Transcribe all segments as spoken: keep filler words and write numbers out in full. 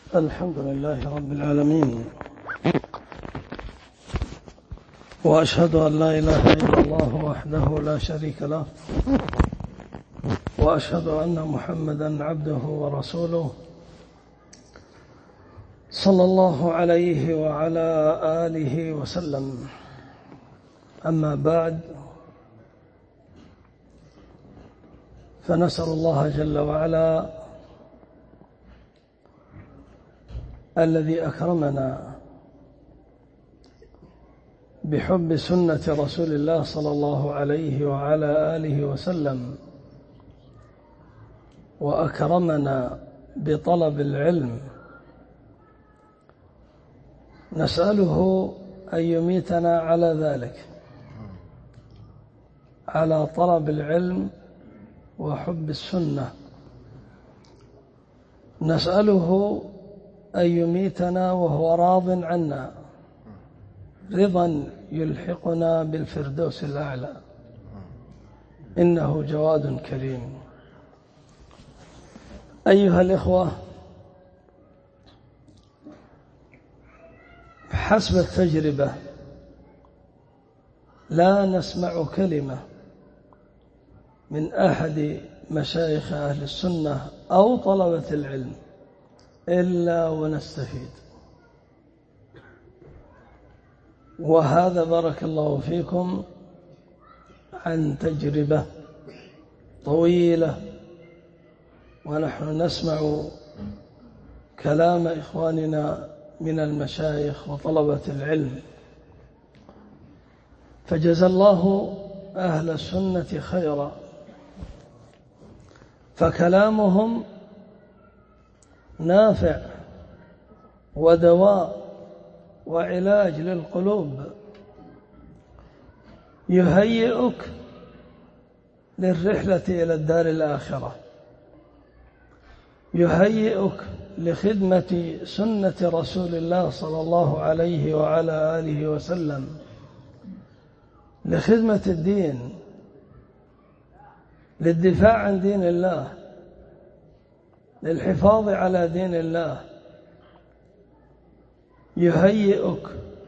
الحمد لله رب العالمين، وأشهد أن لا إله إلا الله وحده لا شريك له، وأشهد أن محمدا عبده ورسوله صلى الله عليه وعلى آله وسلم. أما بعد، فنسأل الله جل وعلا الذي أكرمنا بحب سنة رسول الله صلى الله عليه وعلى آله وسلم، وأكرمنا بطلب العلم، نسأله أن يميتنا على ذلك، على طلب العلم وحب السنة. نسأله أن يميتنا وهو راض عنا رضا يلحقنا بالفردوس الأعلى، إنه جواد كريم. أيها الإخوة، حسب التجربة لا نسمع كلمة من أحد مشايخ أهل السنة أو طلبة العلم إلا ونستفيد، وهذا بارك الله فيكم عن تجربة طويلة، ونحن نسمع كلام إخواننا من المشايخ وطلبة العلم، فجزى الله أهل السنة خيرا، فكلامهم نافع ودواء وعلاج للقلوب، يهيئك للرحلة إلى الدار الآخرة، يهيئك لخدمة سنة رسول الله صلى الله عليه وعلى آله وسلم، لخدمة الدين، للدفاع عن دين الله، للحفاظ على دين الله، يهيئك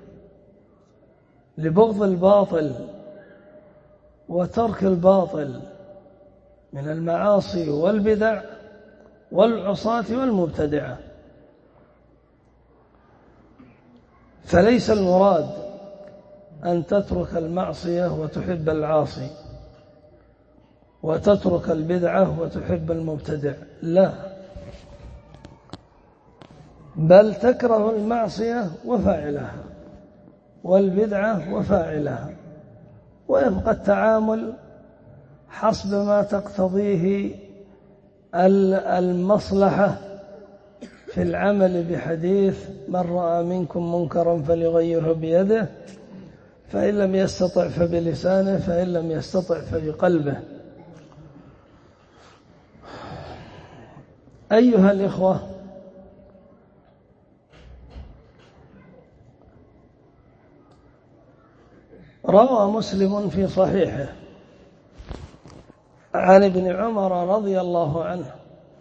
لبغض الباطل وترك الباطل من المعاصي والبدع والعصاة والمبتدعة. فليس المراد أن تترك المعصية وتحب العاصي، وتترك البدعة وتحب المبتدع، لا، بل تكره المعصية وفاعلها والبدعة وفاعلها، ويبقى التعامل حسب ما تقتضيه المصلحة في العمل بحديث من رأى منكم منكرا فليغيره بيده، فإن لم يستطع فبلسانه، فإن لم يستطع فبقلبه. أيها الإخوة، روى مسلم في صحيحه عن ابن عمر رضي الله عنه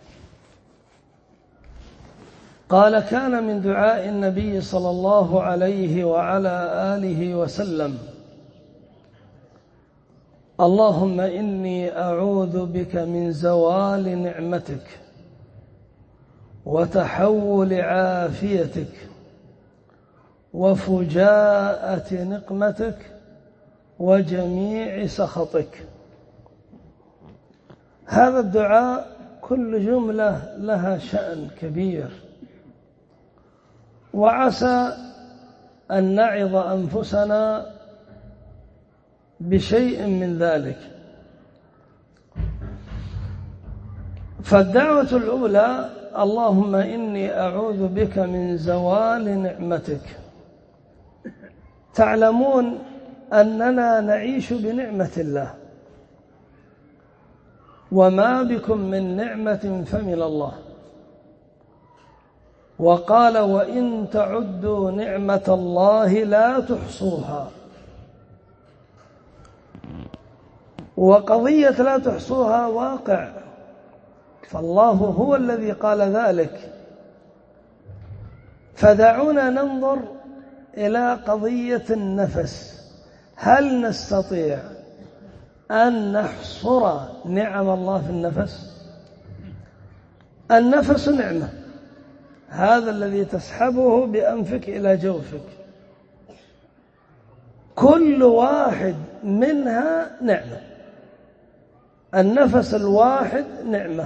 قال: كان من دعاء النبي صلى الله عليه وعلى آله وسلم: اللهم إني أعوذ بك من زوال نعمتك وتحول عافيتك وفجاءة نقمتك وجميع سخطك. هذا الدعاء كل جملة لها شأن كبير، وعسى أن نعظ أنفسنا بشيء من ذلك. فالدعوة الأولى: اللهم إني أعوذ بك من زوال نعمتك. تعلمون أننا نعيش بنعمة الله، وما بكم من نعمة فمن الله، وقال: وإن تعدوا نعمة الله لا تحصوها. وقضية لا تحصوها واقع، فالله هو الذي قال ذلك: فدعونا ننظر إلى قضية النفس. هل نستطيع أن نحصر نعم الله في النفس؟ النفس نعمة، هذا الذي تسحبه بأنفك إلى جوفك، كل واحد منها نعمة. النفس الواحد نعمة.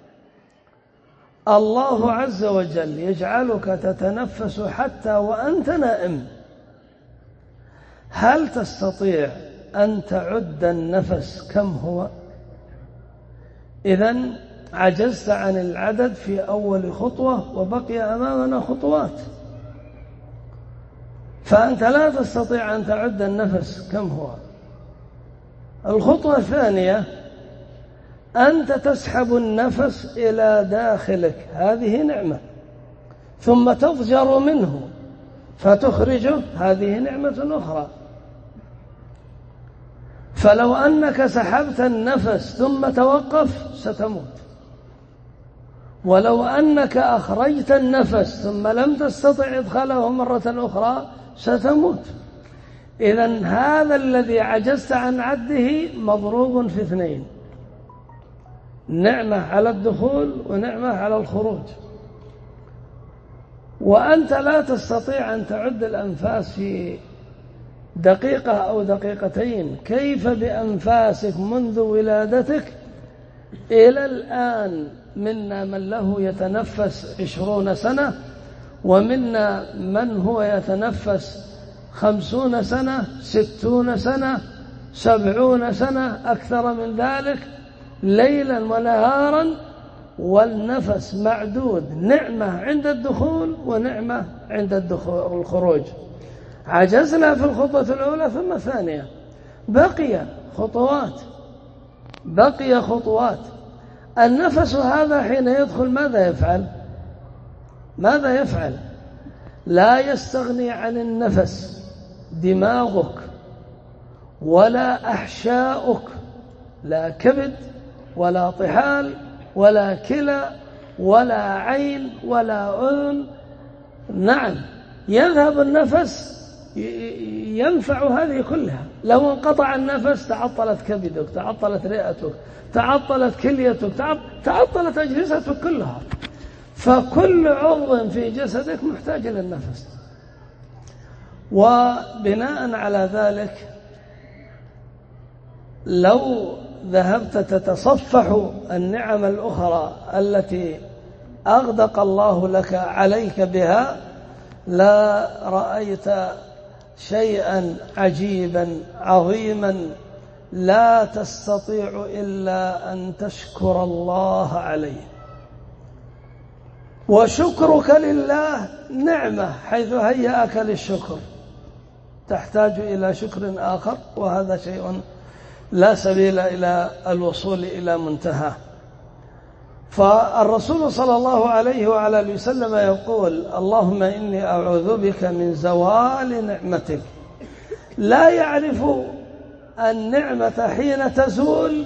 الله عز وجل يجعلك تتنفس حتى وأنت نائم. هل تستطيع أن تعد النفس كم هو؟ إذن عجزت عن العدد في أول خطوة وبقي أمامنا خطوات، فأنت لا تستطيع أن تعد النفس كم هو. الخطوة الثانية أنت تسحب النفس إلى داخلك، هذه نعمة، ثم تضجر منه فتخرجه، هذه نعمة أخرى. فلو أنك سحبت النفس ثم توقف ستموت، ولو أنك أخرجت النفس ثم لم تستطع إدخاله مرة أخرى ستموت. إذن هذا الذي عجزت عن عده مضروب في اثنين، نعمة على الدخول ونعمة على الخروج. وأنت لا تستطيع أن تعد الأنفاس في دقيقة أو دقيقتين، كيف بأنفاسك منذ ولادتك إلى الآن؟ منا من له يتنفس عشرون سنة، ومنا من هو يتنفس خمسون سنة، ستون سنة، سبعون سنة، أكثر من ذلك، ليلا ونهارا، والنفس معدود، نعمة عند الدخول ونعمة عند الدخول الخروج. عجزنا في الخطوة الأولى ثم الثانية، بقي خطوات بقي خطوات. النفس هذا حين يدخل ماذا يفعل؟ ماذا يفعل؟ لا يستغني عن النفس دماغك ولا أحشاؤك، لا كبد ولا طحال ولا كلى ولا عين ولا أذن. نعم، يذهب النفس ينفع هذه كلها. لو انقطع النفس تعطلت كبدك، تعطلت رئتك، تعطلت كليتك، تعطلت أجهزتك كلها. فكل عضو في جسدك محتاج إلى النفس. وبناء على ذلك لو ذهبت تتصفح النعم الأخرى التي أغدق الله لك عليك بها لا رأيت شيئا عجيبا عظيما لا تستطيع إلا أن تشكر الله عليه. وشكرك لله نعمة، حيث هيأك للشكر تحتاج إلى شكر آخر، وهذا شيء لا سبيل إلى الوصول إلى منتهى. فالرسول صلى الله عليه وعلى آله وسلم يقول: اللهم إني أعوذ بك من زوال نعمتك. لا يعرف النعمة حين تزول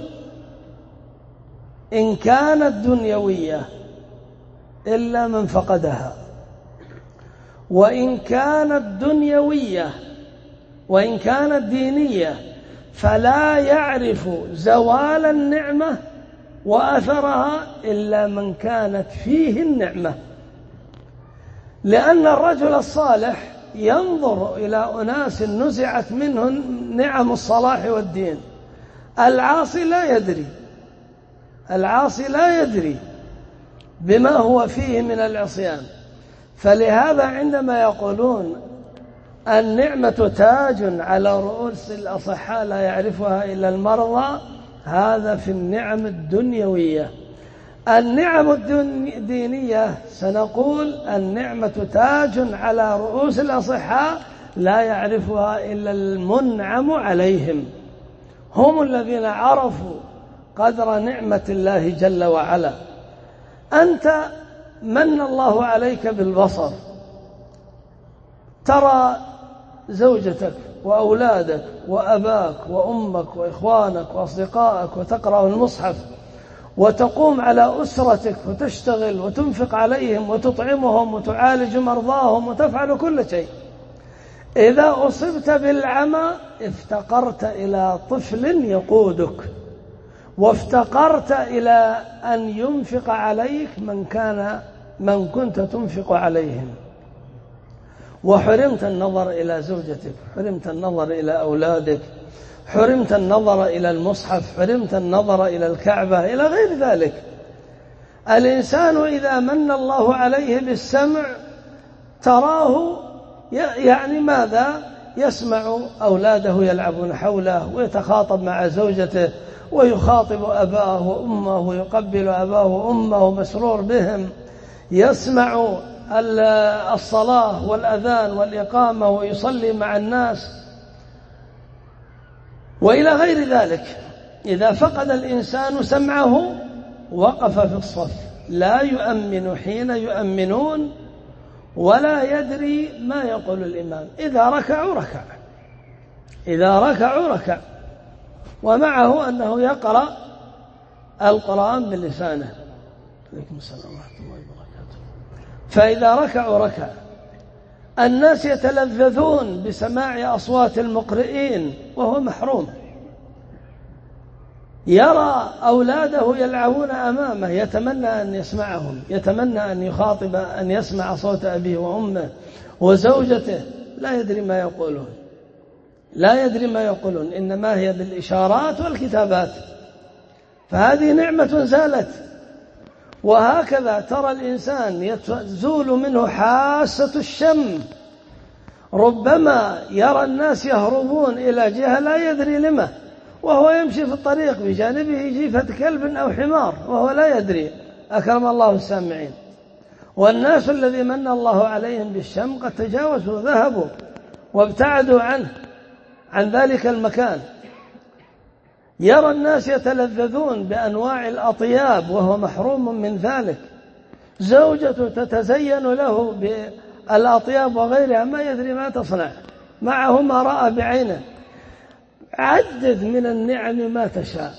إن كانت دنيوية إلا من فقدها، وإن كانت دنيوية وإن كانت دينية فلا يعرف زوال النعمة وأثرها إلا من كانت فيه النعمة. لأن الرجل الصالح ينظر إلى أناس نزعت منهم نعم الصلاح والدين. العاصي لا يدري العاصي لا يدري بما هو فيه من العصيان. فلهذا عندما يقولون النعمة تاج على رؤوس الأصحاء لا يعرفها إلا المرضى، هذا في النعم الدنيوية. النعم الدينية سنقول النعمة تاج على رؤوس الأصحاء لا يعرفها إلا المنعم عليهم، هم الذين عرفوا قدر نعمة الله جل وعلا. أنت من الله عليك بالبصر، ترى زوجتك وأولادك وأباك وأمك وإخوانك وأصدقائك وتقرأ المصحف، وتقوم على أسرتك وتشتغل وتنفق عليهم وتطعمهم وتعالج مرضاهم وتفعل كل شيء. إذا أصبت بالعمى افتقرت إلى طفل يقودك، وافتقرت إلى أن ينفق عليك من كان من كنت تنفق عليهم، وحرمت النظر إلى زوجتك، حرمت النظر إلى أولادك، حرمت النظر إلى المصحف، حرمت النظر إلى الكعبة، إلى غير ذلك. الإنسان إذا من الله عليه بالسمع تراه يعني ماذا؟ يسمع أولاده يلعبون حوله، ويتخاطب مع زوجته، ويخاطب أباه وأمه، ويقبل أباه وأمه مسرور بهم، يسمع الصلاة والأذان والإقامة ويصلي مع الناس، وإلى غير ذلك. إذا فقد الإنسان سمعه وقف في الصف، لا يؤمن حين يؤمنون، ولا يدري ما يقول الإمام. إذا ركعوا ركع، إذا ركعوا ركع، ومعه أنه يقرأ القرآن بلسانه. عليكم السلام ورحمة الله وبركاته. فإذا ركعوا ركع. الناس يتلذذون بسماع أصوات المقرئين وهو محروم، يرى أولاده يلعبون أمامه، يتمنى أن يسمعهم، يتمنى أن يخاطب، أن يسمع صوت أبيه وأمه وزوجته، لا يدري ما يقولون، لا يدري ما يقولون، إنما هي بالإشارات والكتابات. فهذه نعمة زالت. وهكذا ترى الإنسان يزول منه حاسة الشم، ربما يرى الناس يهربون إلى جهة لا يدري لما، وهو يمشي في الطريق بجانبه جيفة كلب أو حمار وهو لا يدري، أكرم الله السامعين. والناس الذي من الله عليهم بالشم قد تجاوزوا، ذهبوا وابتعدوا عنه، عن ذلك المكان. يرى الناس يتلذذون بأنواع الأطياب وهو محروم من ذلك، زوجته تتزين له بالأطياب وغيرها، ما يدري ما تصنع معه، ما رأى بعينه. عدد من النعم ما تشاء.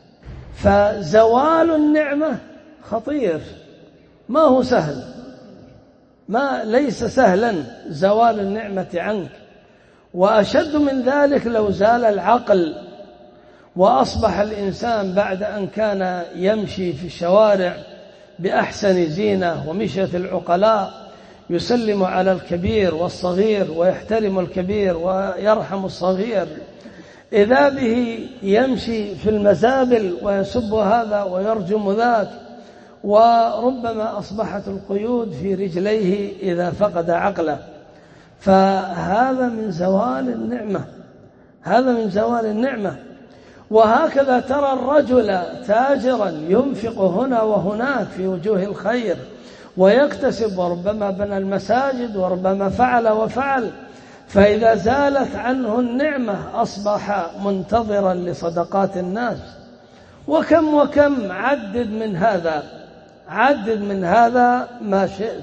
فزوال النعمة خطير، ما هو سهل، ما ليس سهلا زوال النعمة عنك. وأشد من ذلك لو زال العقل، وأصبح الإنسان بعد أن كان يمشي في الشوارع بأحسن زينة ومشية العقلاء، يسلم على الكبير والصغير ويحترم الكبير ويرحم الصغير، إذا به يمشي في المزابل ويسب هذا ويرجم ذاك، وربما أصبحت القيود في رجليه إذا فقد عقله. فهذا من زوال النعمة، هذا من زوال النعمة. وهكذا ترى الرجل تاجرا ينفق هنا وهناك في وجوه الخير ويكتسب، وربما بنى المساجد وربما فعل وفعل، فإذا زالت عنه النعمة أصبح منتظرا لصدقات الناس. وكم وكم عدد من هذا، عدد من هذا ما شئت.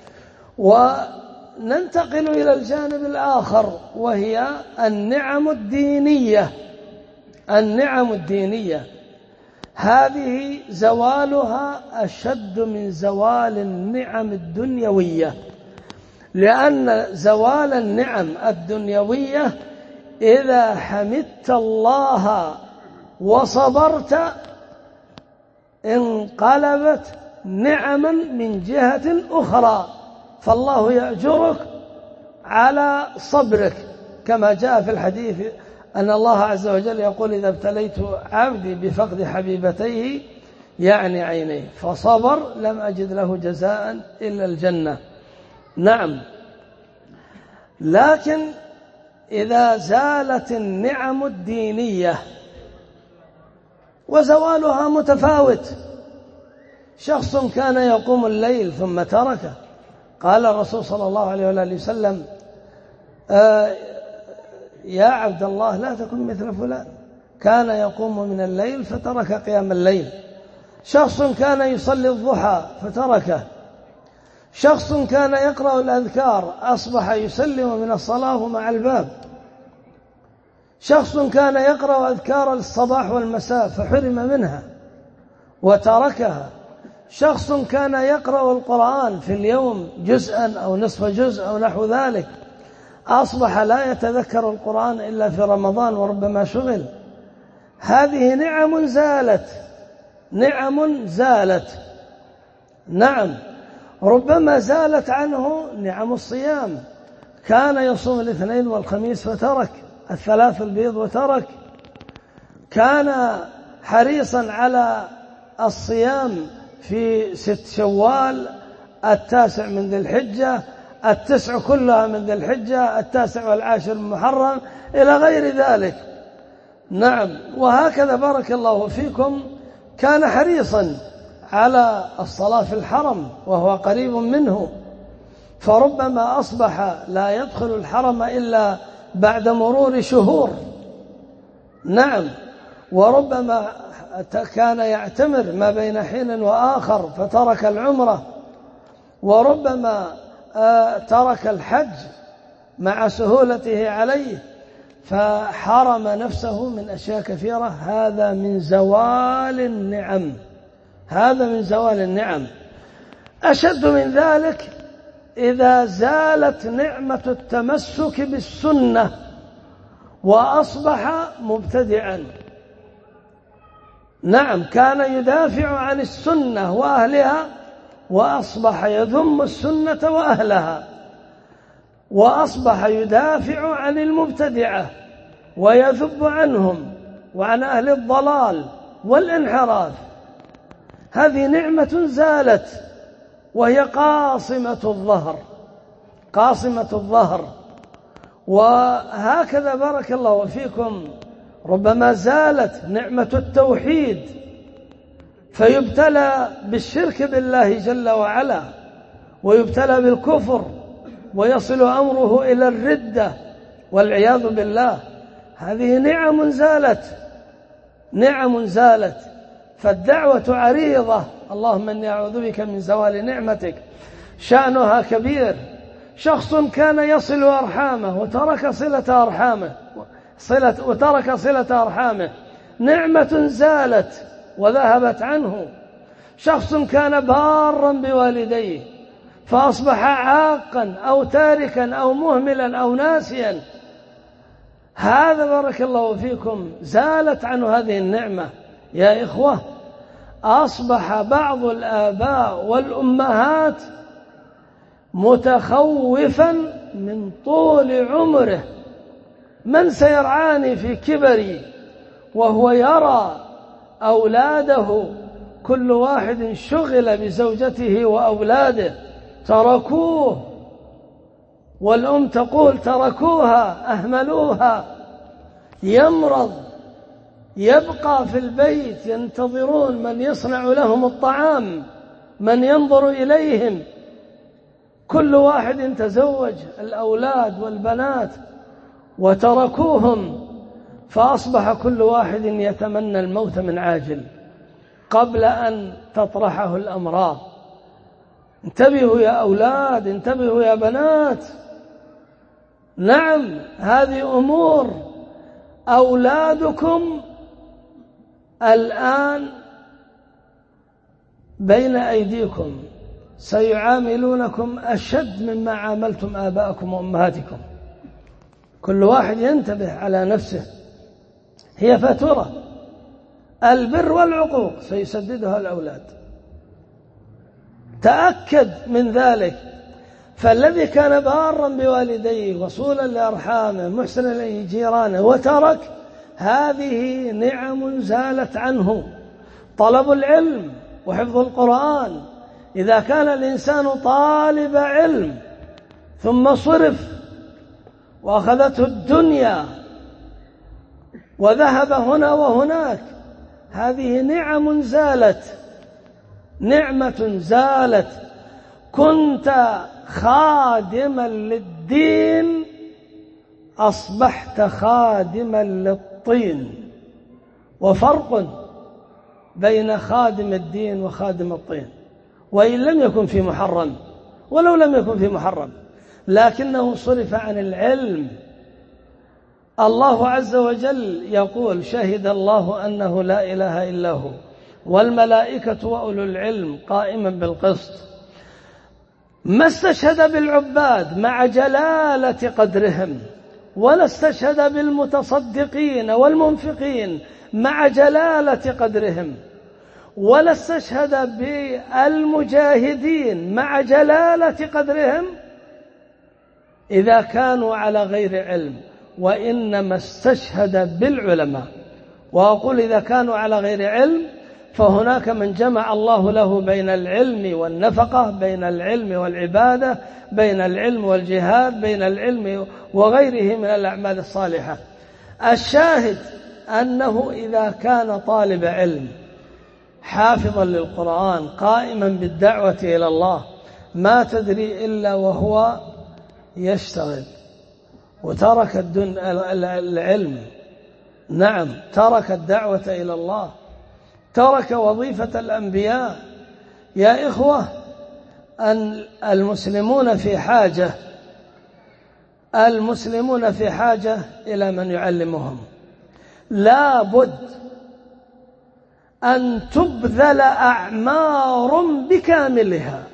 وننتقل إلى الجانب الآخر، وهي النعم الدينية. النعم الدينية هذه زوالها أشد من زوال النعم الدنيوية، لأن زوال النعم الدنيوية إذا حمدت الله وصبرت انقلبت نعما من جهة أخرى، فالله يأجرك على صبرك، كما جاء في الحديث أن الله عز وجل يقول: إذا ابتليت عبدي بفقد حبيبتيه يعني عينيه فصبر لم أجد له جزاء إلا الجنة. نعم، لكن إذا زالت النعم الدينية، وزوالها متفاوت. شخص كان يقوم الليل ثم تركه، قال الرسول صلى الله عليه وآله وسلم: آه يا عبد الله لا تكن مثل فلان، كان يقوم من الليل فترك قيام الليل. شخص كان يصلي الضحى فتركه. شخص كان يقرأ الأذكار أصبح يسلم من الصلاة مع الباب. شخص كان يقرأ أذكار الصباح والمساء فحرم منها. وتركها. شخص كان يقرأ القرآن في اليوم جزءا أو نصف جزء أو نحو ذلك، أصبح لا يتذكر القرآن إلا في رمضان وربما شغل. هذه نعم زالت، نعم زالت. نعم، ربما زالت عنه نعم الصيام، كان يصوم الاثنين والخميس فترك، الثلاث البيض وترك، كان حريصا على الصيام في ست شوال، التاسع من ذي الحجة، التسع كلها من ذي الحجة، التاسع والعاشر من محرم، إلى غير ذلك. نعم، وهكذا بارك الله فيكم كان حريصا على الصلاة في الحرم وهو قريب منه، فربما أصبح لا يدخل الحرم إلا بعد مرور شهور. نعم، وربما كان يعتمر ما بين حين وآخر فترك العمرة، وربما ترك الحج مع سهولته عليه فحرم نفسه من أشياء كثيرة. هذا من زوال النعم، هذا من زوال النعم. أشد من ذلك إذا زالت نعمة التمسك بالسنة وأصبح مبتدعا. نعم، كان يدافع عن السنة وأهلها وأصبح يذم السنة وأهلها، وأصبح يدافع عن المبتدعة ويذب عنهم وعن أهل الضلال والانحراف. هذه نعمة زالت، وهي قاصمة الظهر، قاصمة الظهر. وهكذا بارك الله فيكم ربما زالت نعمة التوحيد فيبتلى بالشرك بالله جل وعلا، ويبتلى بالكفر، ويصل أمره إلى الردة والعياذ بالله. هذه نعم زالت، نعم زالت. فالدعوة عريضة، اللهم إني أعوذ بك من زوال نعمتك، شأنها كبير. شخص كان يصل أرحامه وترك صلة أرحامه صلة وترك صلة أرحامه، نعمة زالت وذهبت عنه. شخص كان بارا بوالديه فأصبح عاقا أو تاركا أو مهملا أو ناسيا، هذا بارك الله فيكم زالت عنه هذه النعمة. يا إخوة، أصبح بعض الآباء والأمهات متخوفا من طول عمره، من سيرعاني في كبري؟ وهو يرى أولاده كل واحد شغل بزوجته وأولاده، تركوه، والأم تقول تركوها، أهملوها، يمرض، يبقى في البيت ينتظرون من يصنع لهم الطعام، من ينظر إليهم. كل واحد تزوج الأولاد والبنات وتركوهم، فأصبح كل واحد يتمنى الموت من عاجل قبل أن تطرحه الأمراض. انتبهوا يا أولاد، انتبهوا يا بنات. نعم، هذه أمور أولادكم الآن بين أيديكم، سيعاملونكم أشد مما عاملتم آباءكم وأمهاتكم. كل واحد ينتبه على نفسه، هي فاتورة البر والعقوق سيسددها الأولاد، تأكد من ذلك. فالذي كان بارا بوالديه وصولا لأرحامه محسنا لجيرانه وترك، هذه نعم زالت عنه. طلب العلم وحفظ القرآن، إذا كان الإنسان طالب علم ثم صرف وأخذته الدنيا وذهب هنا وهناك، هذه نعم زالت، نعمة زالت. كنت خادما للدين أصبحت خادما للطين، وفرق بين خادم الدين وخادم الطين، وإن لم يكن في محرم، ولو لم يكن في محرم، لكنه صرف عن العلم. الله عز وجل يقول: شهد الله أنه لا إله إلا هو والملائكة وأولو العلم قائما بالقسط. ما استشهد بالعباد مع جلالة قدرهم، ولا استشهد بالمتصدقين والمنفقين مع جلالة قدرهم، ولا استشهد بالمجاهدين مع جلالة قدرهم إذا كانوا على غير علم، وإنما استشهد بالعلماء. وأقول إذا كانوا على غير علم، فهناك من جمع الله له بين العلم والنفقة، بين العلم والعبادة، بين العلم والجهاد، بين العلم وغيره من الأعمال الصالحة. الشاهد أنه إذا كان طالب علم حافظا للقرآن قائما بالدعوة إلى الله، ما تدري إلا وهو يشتغل وترك الدن العلم، نعم ترك الدعوة إلى الله، ترك وظيفة الأنبياء. يا إخوة، أن المسلمون في حاجة المسلمون في حاجة إلى من يعلمهم. لا بد أن تبذل أعمار بكاملها،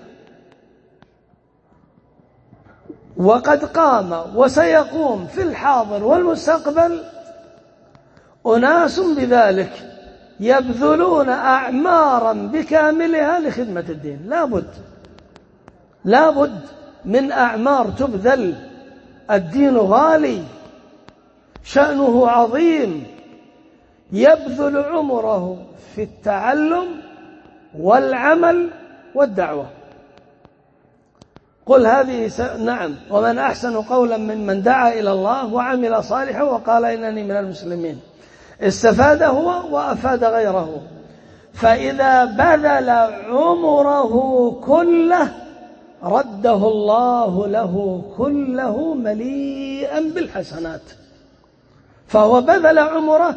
وقد قام وسيقوم في الحاضر والمستقبل أناس بذلك، يبذلون أعمارا بكاملها لخدمة الدين. لا بد لا بد من أعمار تبذل. الدين غالي، شأنه عظيم، يبذل عمره في التعلم والعمل والدعوة. قل هذه س... نعم، ومن أحسن قولا ممن دعا إلى الله وعمل صالحا وقال إنني من المسلمين. استفاد هو وأفاد غيره. فإذا بذل عمره كله رده الله له كله مليئا بالحسنات. فهو بذل عمره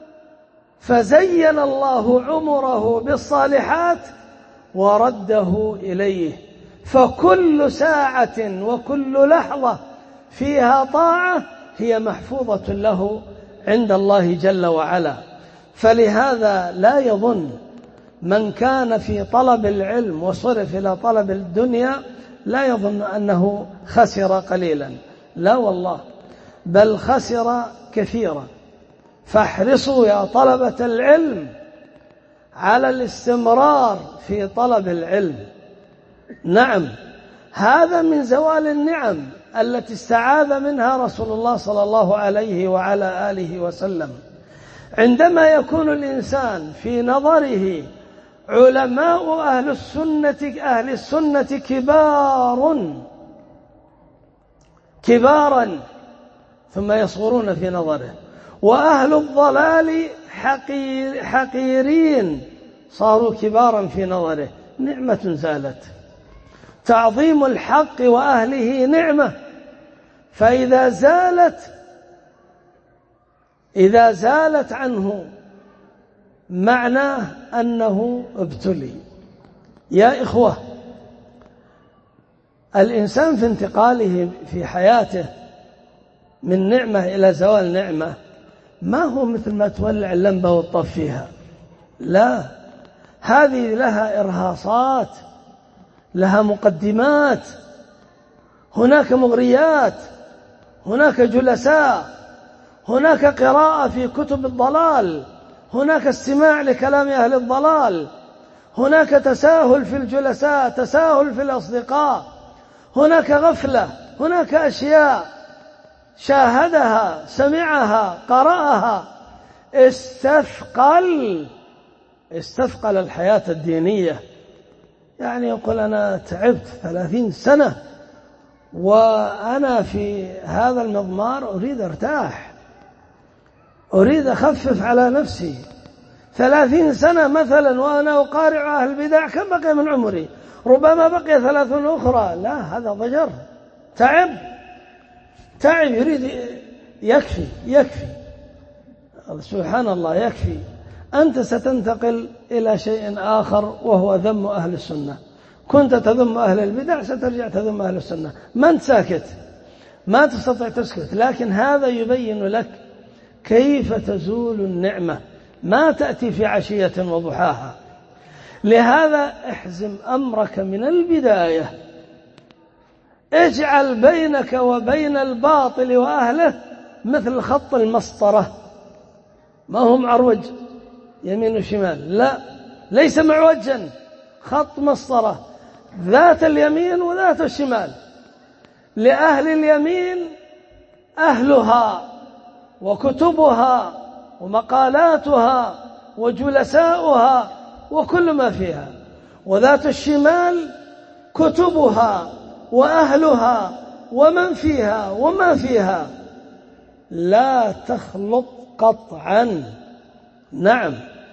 فزين الله عمره بالصالحات ورده إليه. فكل ساعة وكل لحظة فيها طاعة هي محفوظة له عند الله جل وعلا. فلهذا لا يظن من كان في طلب العلم وصرف إلى طلب الدنيا لا يظن أنه خسر قليلا، لا والله، بل خسر كثيرا. فاحرصوا يا طلبة العلم على الاستمرار في طلب العلم. نعم، هذا من زوال النعم التي استعاذ منها رسول الله صلى الله عليه وعلى آله وسلم. عندما يكون الإنسان في نظره علماء أهل السنة أهل السنة كبار كبارا ثم يصغرون في نظره، وأهل الضلال حقير حقيرين صاروا كبارا في نظره، نعمة زالت. تعظيم الحق وأهله نعمة، فإذا زالت إذا زالت عنه معناه أنه ابتلي. يا إخوة، الإنسان في انتقاله في حياته من نعمة إلى زوال نعمة ما هو مثل ما تولع اللمبة وتطفيها، لا، هذه لها إرهاصات، لها مقدمات، هناك مغريات، هناك جلساء، هناك قراءة في كتب الضلال، هناك استماع لكلام أهل الضلال، هناك تساهل في الجلساء، تساهل في الأصدقاء، هناك غفلة، هناك أشياء شاهدها، سمعها، قرأها، استثقل استثقل الحياة الدينية. يعني يقول أنا تعبت ثلاثين سنة وأنا في هذا المضمار أريد أرتاح، أريد أخفف على نفسي. ثلاثين سنة مثلا وأنا أقارع أهل البدع، كم بقي من عمري؟ ربما بقي ثلاثون أخرى. لا، هذا ضجر، تعب تعب يريد يكفي يكفي سبحان الله، يكفي. أنت ستنتقل إلى شيء آخر وهو ذم أهل السنة. كنت تذم أهل البدع، سترجع تذم أهل السنة. ما أنت ساكت، ما تستطيع تسكت، لكن هذا يبين لك كيف تزول النعمة ما تأتي في عشية وضحاها. لهذا احزم أمرك من البداية، اجعل بينك وبين الباطل وأهله مثل خط المسطرة، ما هو معروج يمين وشمال، لا، ليس معوجا، خط مسطرة ذات اليمين وذات الشمال. لأهل اليمين أهلها وكتبها ومقالاتها وجلساؤها وكل ما فيها، وذات الشمال كتبها وأهلها ومن فيها وما فيها. لا تخلط قطعا. نعم،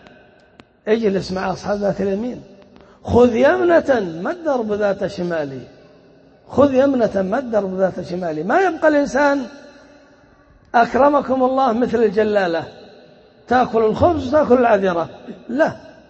اجلس مع أصحاب ذات اليمين، خذ يمنة ما الدرب ذات شمالي، خذ يمنة ما الدرب ذات شمالي. ما يبقى الإنسان أكرمكم الله مثل الجلالة، تأكل الخبز وتأكل العذرة، لا،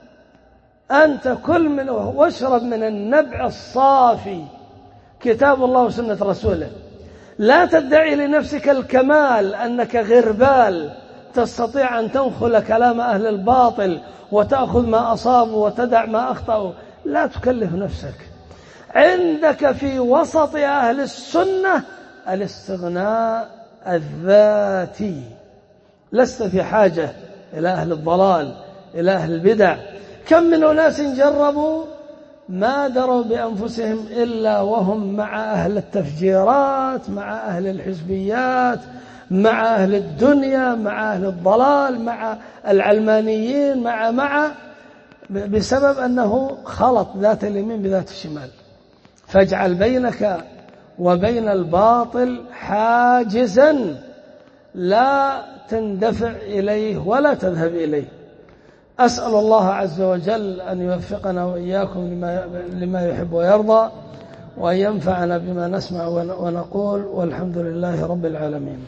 أنت كل منه واشرب من النبع الصافي، كتاب الله وسنة رسوله. لا تدعي لنفسك الكمال أنك غربال تستطيع أن تنخل كلام أهل الباطل وتأخذ ما أصابوا وتدع ما أخطأوا. لا تكلف نفسك. عندك في وسط أهل السنة الاستغناء الذاتي، لست في حاجة إلى أهل الضلال، إلى أهل البدع. كم من أناس جربوا ما دروا بأنفسهم إلا وهم مع أهل التفجيرات، مع أهل الحزبيات، مع أهل الدنيا، مع أهل الضلال، مع العلمانيين، مع مع بسبب أنه خلط ذات اليمين بذات الشمال. فاجعل بينك وبين الباطل حاجزا لا تندفع إليه ولا تذهب إليه. أسأل الله عز وجل أن يوفقنا وإياكم لما, لما يحب ويرضى، وأن ينفعنا بما نسمع ونقول، والحمد لله رب العالمين.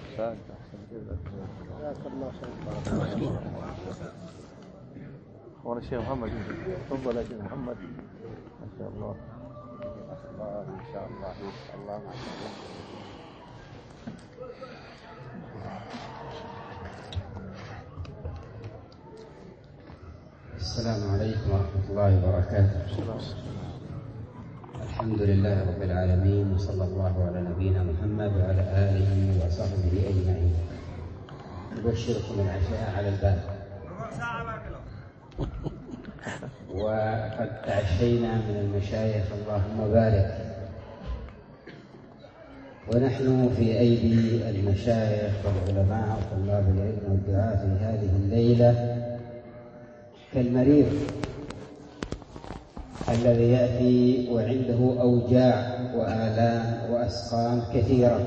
أخونا الشيخ محمد، تفضل يا شيخ محمد. ما شاء الله ما شاء الله ما شاء الله ما شاء الله. السلام عليكم ورحمة الله وبركاته. الحمد لله رب العالمين، وصلى الله على نبينا محمد وعلى آله وصحبه أجمعين. أبشركم العشاء على الباب، وقد تعشينا من المشايخ اللهم بارك، ونحن في أيدي المشايخ والعلماء وطلاب العلم والدعاة في هذه الليلة كالمريض الذي يأتي وعنده أوجاع وآلام وأسقام كثيرة،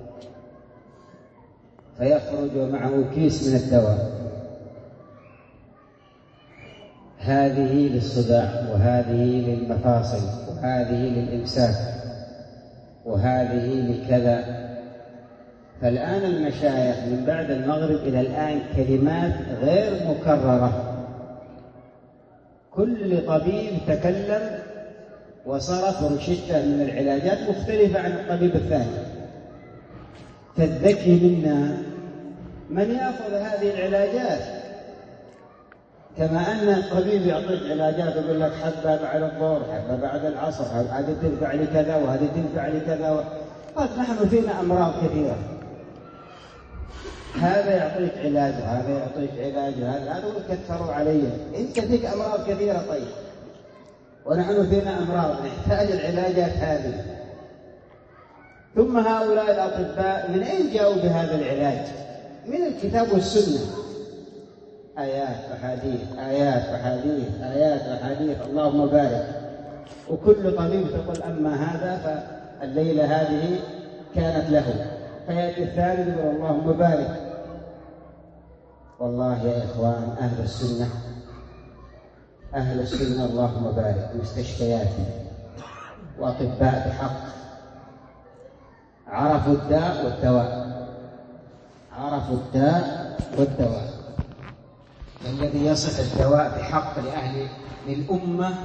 فيخرج معه كيس من الدواء، هذه للصداع، وهذه للمفاصل، وهذه للإمساك، وهذه لكذا. فالآن المشايخ من بعد المغرب إلى الآن كلمات غير مكررة، كل طبيب تكلم وصارت روشتة من العلاجات مختلفة عن الطبيب الثاني. فالذكي منا من يأخذ هذه العلاجات، كما أن الطبيب يعطيك علاجات يقول لك حبة بعد الظهر، حبة بعد العصر، هذه تنفع لكذا وهذه تنفع لكذا. قد نحن فينا أمراض كثيرة، هذا يعطيك علاج وهذا يعطيك علاج وهذا هذا وكثروا علي. انت فيك امراض كثيره، طيب، ونحن فينا امراض نحتاج العلاجات هذه. ثم هؤلاء الاطباء من اين جاءوا بهذا العلاج؟ من الكتاب والسنه، ايات وحديث، ايات وحديث، ايات وحديث، اللهم بارك. وكل طبيب تقول اما هذا فالليله هذه كانت له، فيأتي الثالث يقول اللهم بارك. والله يا إخوان أهل السنة، أهل السنة اللهم بارك، مستشفيات وأطباء بحق، عرفوا الداء والدواء، عرفوا الداء والدواء. الذي يصف الدواء بحق لأهل للأمة